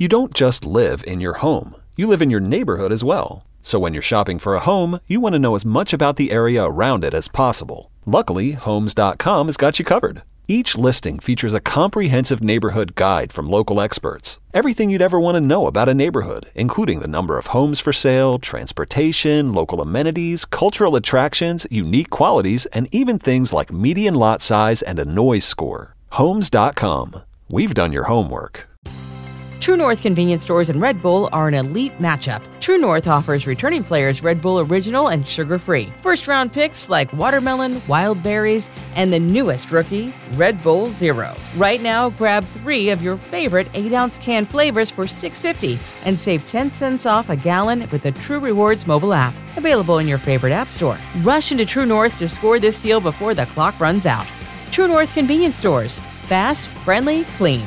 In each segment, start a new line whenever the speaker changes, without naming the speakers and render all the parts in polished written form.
You don't just live in your home. You live in your neighborhood as well. So when you're shopping for a home, you want to know as much about the area around it as possible. Luckily, Homes.com has got you covered. Each listing features a comprehensive neighborhood guide from local experts. Everything you'd ever want to know about a neighborhood, including the number of homes for sale, transportation, local amenities, cultural attractions, unique qualities, and even things like median lot size and a noise score. Homes.com. We've done your homework.
True North convenience stores and Red Bull are an elite matchup. True North offers returning players Red Bull Original and sugar-free. First-round picks like watermelon, wild berries, and the newest rookie, Red Bull Zero. Right now, grab 3 of your favorite 8-ounce can flavors for $6.50 and save 10 cents off a gallon with the True Rewards mobile app. Available in your favorite app store. Rush into True North to score this deal before the clock runs out. True North convenience stores. Fast, friendly, clean.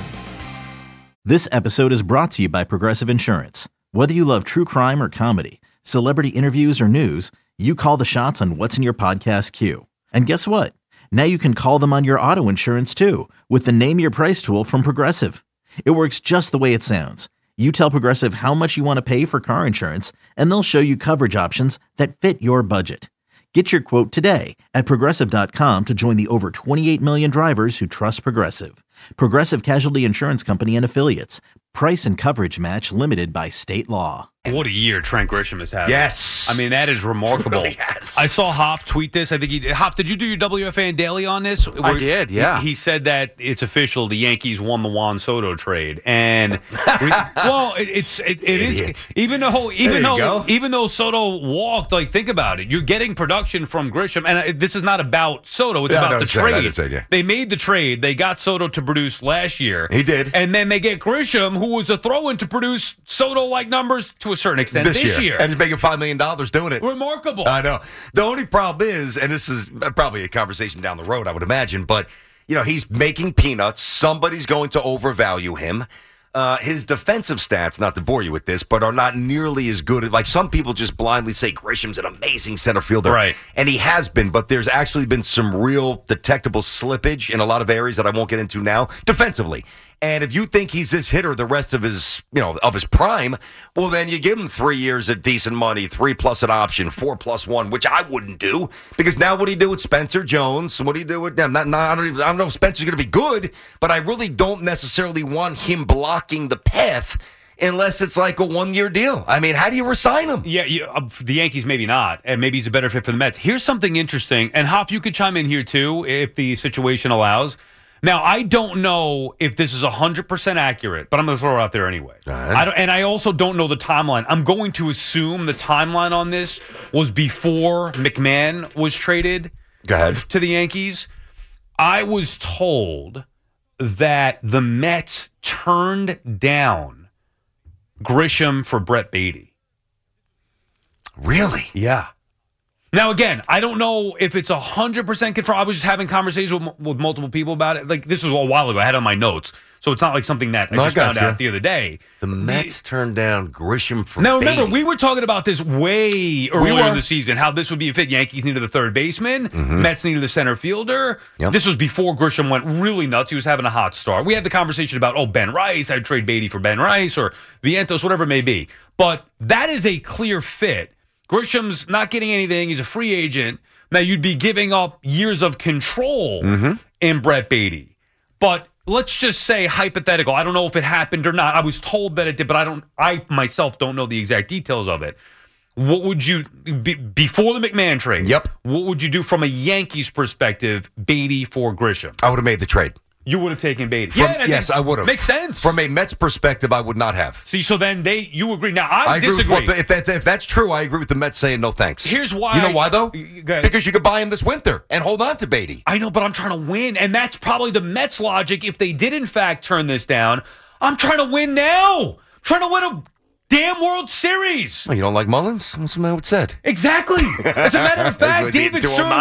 This episode is brought to you by Progressive Insurance. Whether you love true crime or comedy, celebrity interviews or news, you call the shots on what's in your podcast queue. And guess what? Now you can call them on your auto insurance too with the Name Your Price tool from Progressive. It works just the way it sounds. You tell Progressive how much you want to pay for car insurance, and they'll show you coverage options that fit your budget. Get your quote today at Progressive.com to join the over 28 million drivers who trust Progressive. Progressive Casualty Insurance Company and Affiliates. Price and coverage match limited by state law.
What a year Trent Grisham has had.
Yes.
I mean, that is remarkable.
Really has.
I saw Hoff tweet this. I think Hoff, did you do your WFAN Daily on this?
I did, yeah.
He said that it's official. The Yankees won the Juan Soto trade. And, well, it is. Even though Soto walked, like, think about it. You're getting production from Grisham. And this is not about Soto. It's about the trade. They made the trade. They got Soto to produce last year.
He did.
And then they get Grisham, who was a throw-in to produce Soto-like numbers to a certain extent this year.
And he's making $5 million doing it.
Remarkable.
I know. The only problem is, and this is probably a conversation down the road, I would imagine, but, he's making peanuts. Somebody's going to overvalue him. His defensive stats, not to bore you with this, but are not nearly as good. Like some people just blindly say Grisham's an amazing center fielder.
Right.
And he has been, but there's actually been some real detectable slippage in a lot of areas that I won't get into now defensively. And if you think he's this hitter the rest of his, of his prime, well, then you give him 3 years at decent money, 3+ an option, 4+1, which I wouldn't do. Because now what do you do with Spencer Jones? What do you do with them? I don't know if Spencer's going to be good, but I really don't necessarily want him blocking the path unless it's like a 1-year deal. I mean, how do you resign him?
Yeah, the Yankees maybe not, and maybe he's a better fit for the Mets. Here's something interesting, and Hoff, you could chime in here too if the situation allows. Now, I don't know if this is 100% accurate, but I'm going to throw it out there anyway. I also don't know the timeline. I'm going to assume the timeline on this was before McMahon was traded to the Yankees. I was told that the Mets turned down Grisham for Brett Beatty.
Really?
Yeah. Now, again, I don't know if it's 100% confirmed. I was just having conversations with multiple people about it. Like, this was a while ago. I had it on my notes. So it's not like something that I just found out the other day.
The Mets turned down Grisham for
Now,
Beatty.
remember, we were talking about this way earlier in the season, how this would be a fit. Yankees needed a third baseman. Mm-hmm. Mets needed a center fielder. Yep. This was before Grisham went really nuts. He was having a hot start. We had the conversation about, Ben Rice. I'd trade Beatty for Ben Rice or Vientos, whatever it may be. But that is a clear fit. Grisham's not getting anything. He's a free agent. Now, you'd be giving up years of control in Brett Beatty. But let's just say hypothetical. I don't know if it happened or not. I was told that it did, but I myself don't know the exact details of it. What would you, before the McMahon trade, what would you do from a Yankees perspective, Beatty for Grisham?
I would have made the trade.
You would have taken Beatty.
Yes, I would have.
Makes sense.
From a Mets perspective, I would not have.
See, so then you agree. Now, I disagree.
Agree with, if that's true, I agree with the Mets saying no thanks.
Here's why.
You know why, though? Because you could buy him this winter and hold on to Beatty.
I know, but I'm trying to win, and that's probably the Mets' logic. If they did, in fact, turn this down, I'm trying to win now. I'm trying to win a damn World Series.
Well, you don't like Mullins? That's what I said.
Exactly. As a matter of fact, David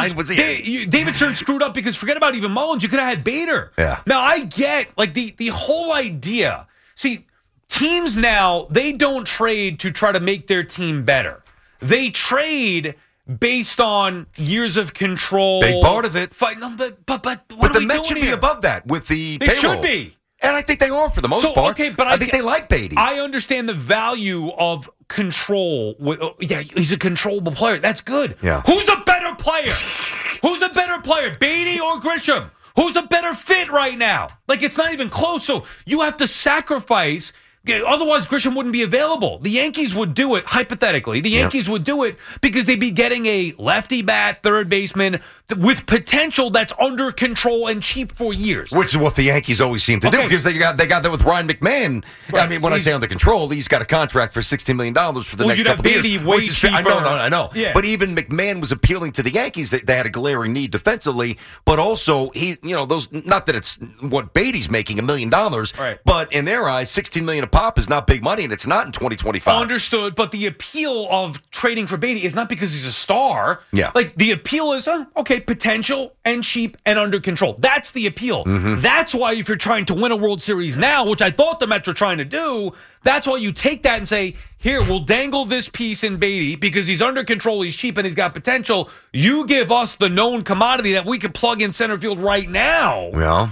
Stern screwed up because forget about even Mullins. You could have had Bader.
Yeah.
Now, I get like the whole idea. See, teams now, they don't trade to try to make their team better. They trade based on years of control.
Big part of it.
But
the Mets should be above that with the payroll.
They should be.
And I think they are for the most part.
Okay, but
I think they like Beatty.
I understand the value of control. Yeah, he's a controllable player. That's good.
Yeah.
Who's a better player? Who's a better player, Beatty or Grisham? Who's a better fit right now? Like, it's not even close. So you have to sacrifice. Otherwise, Grisham wouldn't be available. The Yankees would do it, hypothetically. The Yankees would do it because they'd be getting a lefty bat, third baseman with potential that's under control and cheap for years.
Which is what the Yankees always seem to do because they got that with Ryan McMahon. Right. I mean, when I say under control, he's got a contract for $16 million for the next couple of years.
Way cheaper.
I know. Yeah. But even McMahon was appealing to the Yankees. They had a glaring need defensively, but also those. Not that it's what Beatty's making $1 million,
right.
But in their eyes, $16 million a pop is not big money, and it's not in 2025.
Understood. But the appeal of trading for Beatty is not because he's a star.
Yeah.
Like the appeal is okay. Potential and cheap and under control. That's the appeal. Mm-hmm. That's why if you're trying to win a World Series now, which I thought the Mets were trying to do, that's why you take that and say, here, we'll dangle this piece in Beatty because he's under control, he's cheap, and he's got potential. You give us the known commodity that we could plug in center field right now.
Yeah.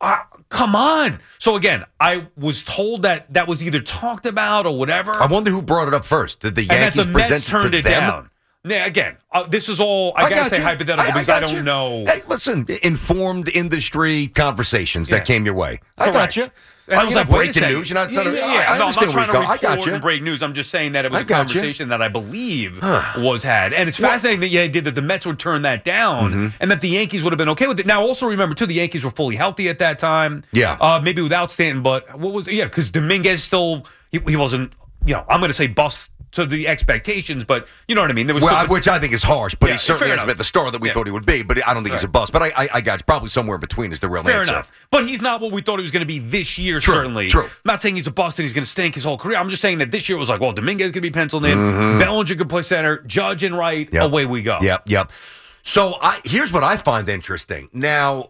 Come on. So, again, I was told that was either talked about or whatever.
I wonder who brought it up first. Did the Yankees present it to them?
Down. Yeah, again, this is all, I got to say hypothetical because I don't know.
Hey, listen, informed industry conversations that came your way. I got you.
I was like,
breaking news. You're not.
I'm not trying to report and break news. I'm just saying that it was a conversation that I believe was had. And it's fascinating that the Mets would turn that down and that the Yankees would have been okay with it. Now, also remember, too, the Yankees were fully healthy at that time.
Yeah.
Maybe without Stanton, but because Dominguez still, he wasn't, I'm going to say bust to the expectations, but you know what I mean? There was
which I think is harsh, but he certainly hasn't been the star that we thought he would be, but I don't think he's a bust. But I got you. Probably somewhere in between is the real answer.
Fair enough. But he's not what we thought he was going to be this year, certainly.
True.
I'm not saying he's a bust and he's going to stink his whole career. I'm just saying that this year was like, well, Dominguez is going to be penciled in, Bellinger could play center, Judge and right, away we go.
Yep. So here's what I find interesting. Now,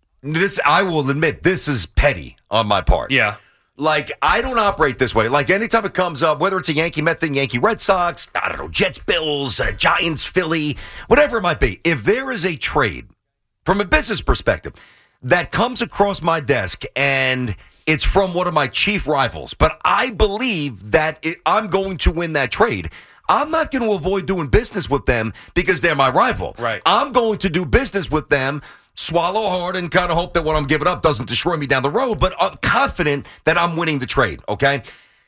I will admit, this is petty on my part.
Yeah.
Like, I don't operate this way. Like, anytime it comes up, whether it's a Yankee Met thing, Yankee Red Sox, I don't know, Jets, Bills, Giants, Philly, whatever it might be, if there is a trade from a business perspective that comes across my desk and it's from one of my chief rivals, but I believe that I'm going to win that trade, I'm not going to avoid doing business with them because they're my rival.
Right.
I'm going to do business with them, swallow hard, and kind of hope that what I'm giving up doesn't destroy me down the road, but I'm confident that I'm winning the trade, okay?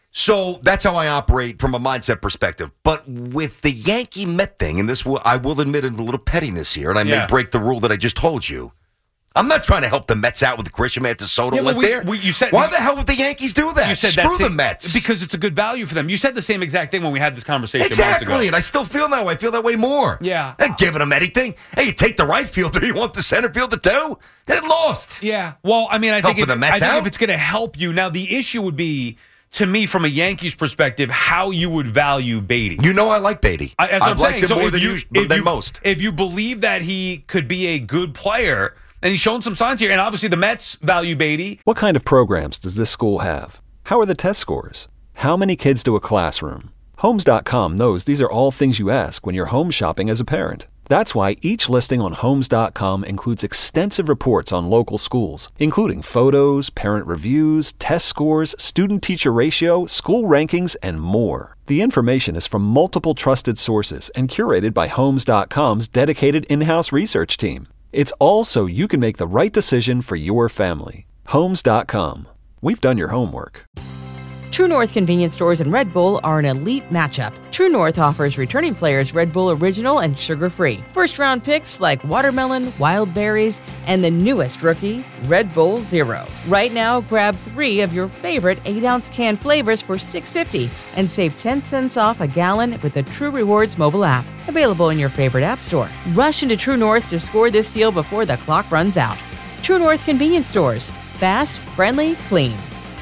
So that's how I operate from a mindset perspective. But with the Yankee Met thing, and I will admit a little pettiness here, and I may break the rule that I just told you. I'm not trying to help the Mets out with Grisham after Soto went there. Why the hell would the Yankees do that?
You said
Screw the Mets.
Because it's a good value for them. You said the same exact thing when we had this conversation months
ago.
Exactly,
and I still feel that way. I feel that way more.
Yeah.
They're giving them anything. Hey, you take the right fielder, you want the center fielder too? They're lost.
Yeah. Well, I mean, I think if it's going to help you. Now, the issue would be, to me, from a Yankees perspective, how you would value Beatty.
You know I like Beatty.
I've
liked him more than most.
If you believe that he could be a good player, and he's shown some signs here, and obviously the Mets value Beatty.
What kind of programs does this school have? How are the test scores? How many kids do a classroom? Homes.com knows these are all things you ask when you're home shopping as a parent. That's why each listing on Homes.com includes extensive reports on local schools, including photos, parent reviews, test scores, student-teacher ratio, school rankings, and more. The information is from multiple trusted sources and curated by Homes.com's dedicated in-house research team. It's all so you can make the right decision for your family. Homes.com. We've done your homework.
True North convenience stores and Red Bull are an elite matchup. True North offers returning players Red Bull Original and sugar-free. First-round picks like watermelon, wild berries, and the newest rookie, Red Bull Zero. Right now, grab 3 of your favorite 8-ounce can flavors for $6.50 and save 10 cents off a gallon with the True Rewards mobile app. Available in your favorite app store. Rush into True North to score this deal before the clock runs out. True North convenience stores. Fast, friendly, clean.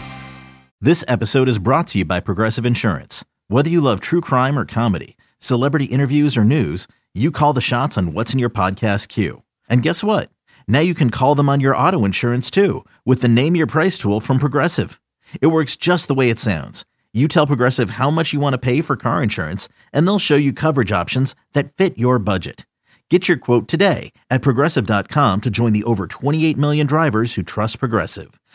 This episode is brought to you by Progressive Insurance. Whether you love true crime or comedy, celebrity interviews or news, you call the shots on what's in your podcast queue. And guess what? Now you can call them on your auto insurance too with the Name Your Price tool from Progressive. It works just the way it sounds. You tell Progressive how much you want to pay for car insurance, and they'll show you coverage options that fit your budget. Get your quote today at Progressive.com to join the over 28 million drivers who trust Progressive.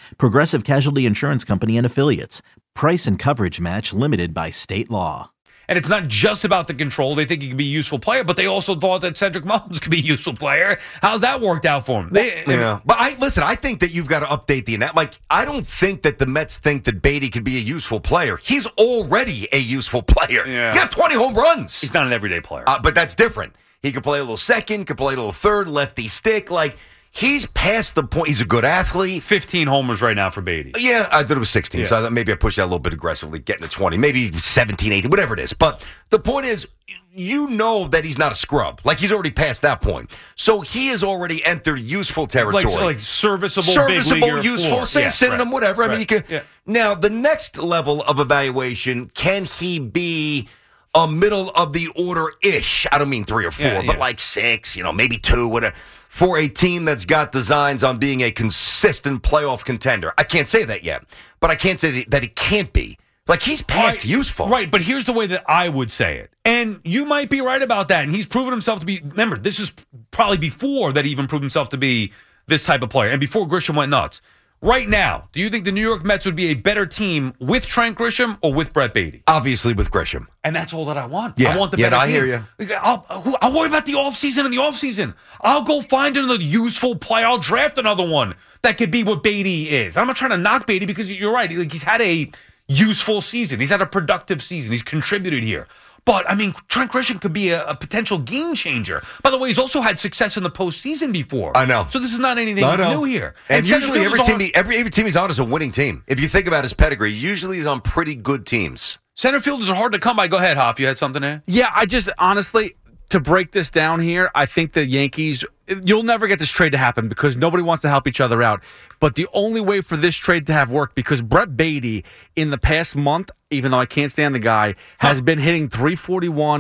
Progressive Casualty Insurance Company and Affiliates. Price and coverage match limited by state law.
And it's not just about the control. They think he could be a useful player, but they also thought that Cedric Mullins could be a useful player. How's that worked out for him?
But I think that you've got to update the net. Like, I don't think that the Mets think that Beatty could be a useful player. He's already a useful player.
Yeah.
He got 20 home runs.
He's not an everyday player.
But that's different. He could play a little second, could play a little third, lefty stick. Like, he's past the point. He's a good athlete.
15 homers right now for Beatty.
Yeah, I thought it was 16, so I thought maybe I pushed that a little bit aggressively, getting to 20, maybe 17, 18, whatever it is. But the point is, you know that he's not a scrub. Like, he's already past that point. So he has already entered useful territory.
Like serviceable, big leaguer,
useful, say synonym, whatever. I mean, you can.
Yeah.
Now, the next level of evaluation, can he be a middle of the order-ish? I don't mean 3 or 4, but like 6, maybe 2, whatever. For a team that's got designs on being a consistent playoff contender. I can't say that yet, but I can't say that it can't be. Like, he's past useful.
Right, but here's the way that I would say it. And you might be right about that. And he's proven himself to be, remember, this is probably before that he even proved himself to be this type of player. And before Grisham went nuts. Right now, do you think the New York Mets would be a better team with Trent Grisham or with Brett Beatty?
Obviously with Grisham.
And that's all that I want.
Yeah.
I want the better team.
I hear you.
I'll worry about the offseason in the offseason. I'll go find another useful player. I'll draft another one that could be what Beatty is. I'm not trying to knock Beatty because you're right. He's had a useful season. He's had a productive season. He's contributed here. But, I mean, Trent Grisham could be a potential game changer. By the way, he's also had success in the postseason before.
I know.
So this is not anything new here.
And usually every team he's on is a winning team. If you think about his pedigree, usually he's on pretty good teams.
Center fielders are hard to come by. Go ahead, Hoff. You had something there?
Yeah, I just, honestly, to break this down here, I think the Yankees, you'll never get this trade to happen because nobody wants to help each other out. But the only way for this trade to have worked, because Brett Beatty in the past month, even though I can't stand the guy, has been hitting .341,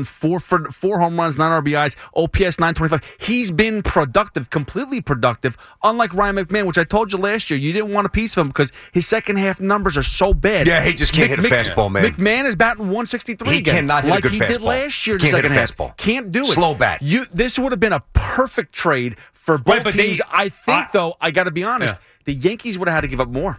4 home runs, 9 RBIs, OPS 925. He's been productive, completely productive, unlike Ryan McMahon, which I told you last year, you didn't want a piece of him because his second half numbers are so bad.
Yeah, he just can't hit a fastball, man.
McMahon is batting 163
he
again.
Cannot hit
like
a good
he
fastball.
did last year in the
Can't
second
hit a
half.
fastball.
Can't do it.
Slow bat.
This would have been a perfect trade for both teams. I think, though, I got to be honest, the Yankees would have had to give up more.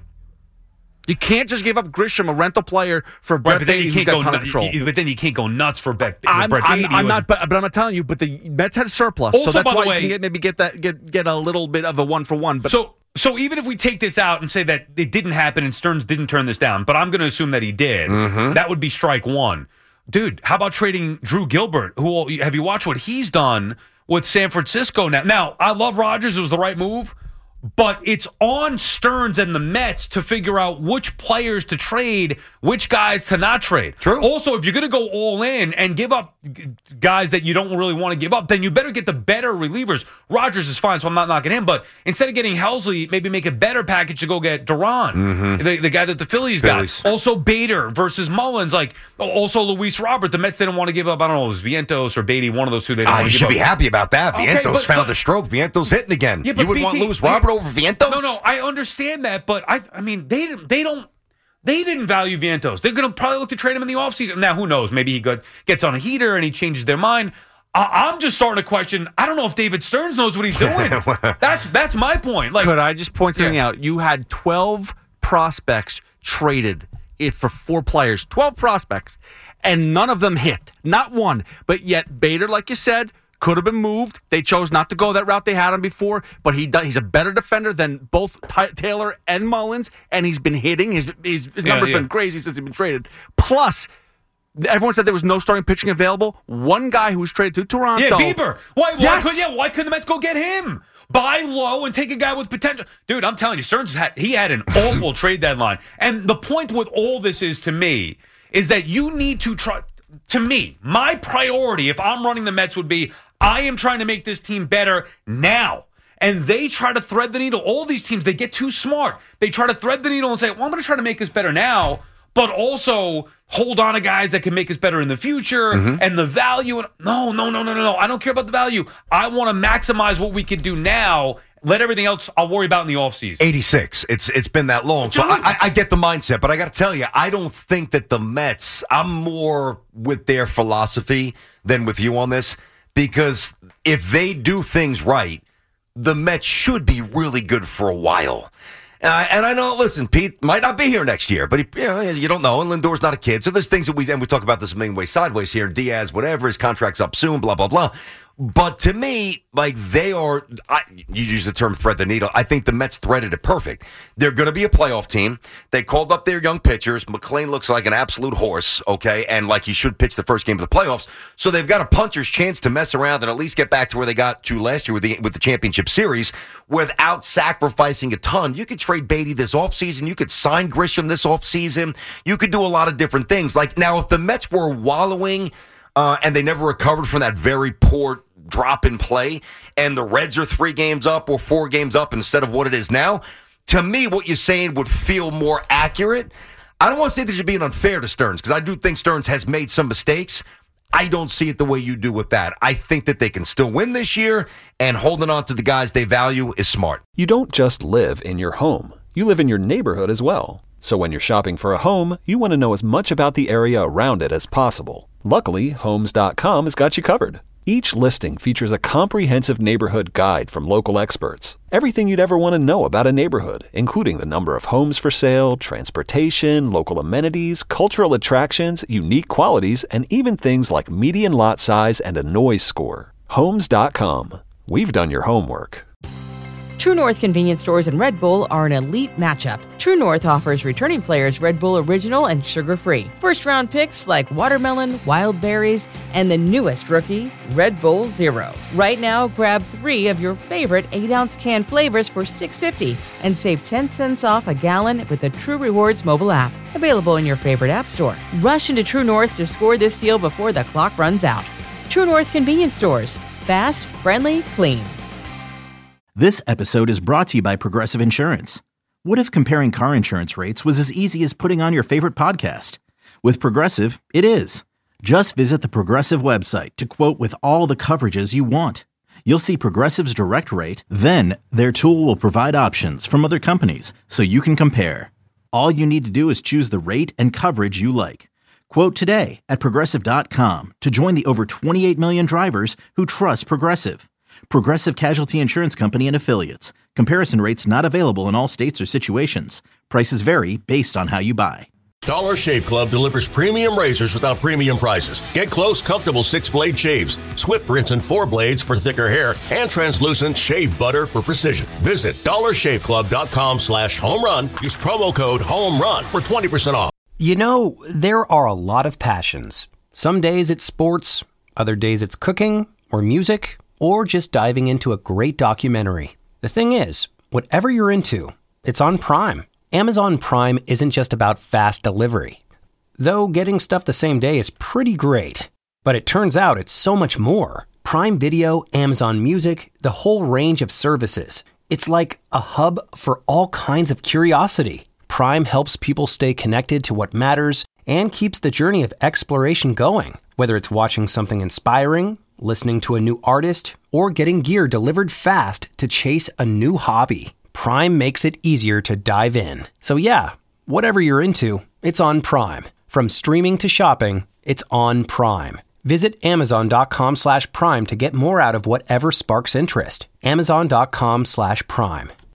You can't just give up Grisham, a rental player, for Brett Beatty, who's got a ton of control.
But then you can't go nuts for Brett Beatty.
I'm not, but I'm not telling you. But the Mets had a surplus,
also,
so that's
by
why
the way,
you can get a little bit of a 1-for-1. But
so even if we take this out and say that it didn't happen and Stearns didn't turn this down, but I'm going to assume that he did, that would be strike one. Dude, how about trading Drew Gilbert? Have you watched what he's done with San Francisco now? Now, I love Rodgers. It was the right move. But it's on Stearns and the Mets to figure out which players to trade, which guys to not trade.
True.
Also, if you're going to go all in and give up guys that you don't really want to give up, then you better get the better relievers. Rodgers is fine, so I'm not knocking him. But instead of getting Helsley, maybe make a better package to go get Duran, the guy that the Phillies got. Also, Bader versus Mullins. Also, Luis Robert. The Mets didn't want to give up, I don't know, it was Vientos or Beatty, one of those two. They didn't want to
you
give
should be happy about that. Vientos found
the
stroke. Vientos hitting again.
Yeah,
you would want Luis Robert over Vientos?
No, I understand that, but I mean, they didn't value Vientos. They're going to probably look to trade him in the offseason. Now, who knows? Maybe he gets on a heater and he changes their mind. I'm just starting to question. I don't know if David Stearns knows what he's doing. That's my point.
Could I just point something out? You had 12 prospects traded for 4 players. 12 prospects, and none of them hit. Not one. But yet, Bader, like you said, could have been moved. They chose not to go that route. They had him before, but he's a better defender than both Taylor and Mullins, and he's been hitting. His numbers been crazy since he's been traded. Plus, everyone said there was no starting pitching available. One guy who was traded to Toronto.
Yeah, Bieber. Why couldn't the Mets go get him? Buy low and take a guy with potential. Dude, I'm telling you, Stearns had an awful trade deadline. And the point with all this is, to me, is that you need to try. To me, my priority, if I'm running the Mets, would be I am trying to make this team better now. And they try to thread the needle. All these teams, they get too smart. They try to thread the needle and say, well, I'm going to try to make us better now, but also hold on to guys that can make us better in the future and the value. No. I don't care about the value. I want to maximize what we can do now. Let everything else I'll worry about in the offseason.
86. It's been that long. So I get the mindset, but I got to tell you, I don't think that the Mets, I'm more with their philosophy than with you on this, because if they do things right, the Mets should be really good for a while. And I know, listen, Pete might not be here next year, but you don't know. And Lindor's not a kid. So there's things that we talk about this a million ways sideways here. Diaz, whatever, his contract's up soon, blah, blah, blah. But to me, like they are, you use the term thread the needle. I think the Mets threaded it perfect. They're going to be a playoff team. They called up their young pitchers. McClain looks like an absolute horse, okay, and like he should pitch the first game of the playoffs. So they've got a puncher's chance to mess around and at least get back to where they got to last year with the championship series without sacrificing a ton. You could trade Beatty this offseason. You could sign Grisham this offseason. You could do a lot of different things. Like now, if the Mets were wallowing and they never recovered from that very poor drop in play, and the Reds are 3 games up or 4 games up instead of what it is now, to me, what you're saying would feel more accurate. I don't want to say this should be unfair to Stearns, because I do think Stearns has made some mistakes. I don't see it the way you do with that. I think that they can still win this year, and holding on to the guys they value is smart.
You don't just live in your home. You live in your neighborhood as well. So when you're shopping for a home, you want to know as much about the area around it as possible. Luckily, Homes.com has got you covered. Each listing features a comprehensive neighborhood guide from local experts. Everything you'd ever want to know about a neighborhood, including the number of homes for sale, transportation, local amenities, cultural attractions, unique qualities, and even things like median lot size and a noise score. Homes.com. We've done your homework.
True North convenience stores and Red Bull are an elite matchup. True North offers returning players Red Bull Original and sugar-free. First-round picks like watermelon, wild berries, and the newest rookie, Red Bull Zero. Right now, grab 3 of your favorite 8-ounce can flavors for $6.50 and save 10 cents off a gallon with the True Rewards mobile app. Available in your favorite app store. Rush into True North to score this deal before the clock runs out. True North convenience stores. Fast, friendly, clean.
This episode is brought to you by Progressive Insurance. What if comparing car insurance rates was as easy as putting on your favorite podcast? With Progressive, it is. Just visit the Progressive website to quote with all the coverages you want. You'll see Progressive's direct rate, then their tool will provide options from other companies so you can compare. All you need to do is choose the rate and coverage you like. Quote today at Progressive.com to join the over 28 million drivers who trust Progressive. Progressive Casualty Insurance Company and Affiliates. Comparison rates not available in all states or situations. Prices vary based on how you buy.
Dollar Shave Club delivers premium razors without premium prices. Get close, comfortable 6-blade shaves, swift rinse and 4 blades for thicker hair, and translucent shave butter for precision. Visit dollarshaveclub.com/home-run. Use promo code HOME-RUN for 20% off.
You know, there are a lot of passions. Some days it's sports, other days it's cooking or music, or just diving into a great documentary. The thing is, whatever you're into, it's on Prime. Amazon Prime isn't just about fast delivery. Though getting stuff the same day is pretty great. But it turns out it's so much more. Prime Video, Amazon Music, the whole range of services. It's like a hub for all kinds of curiosity. Prime helps people stay connected to what matters and keeps the journey of exploration going. Whether it's watching something inspiring, listening to a new artist, or getting gear delivered fast to chase a new hobby. Prime makes it easier to dive in. So yeah, whatever you're into, it's on Prime. From streaming to shopping, it's on Prime. Visit Amazon.com/Prime to get more out of whatever sparks interest. Amazon.com/Prime.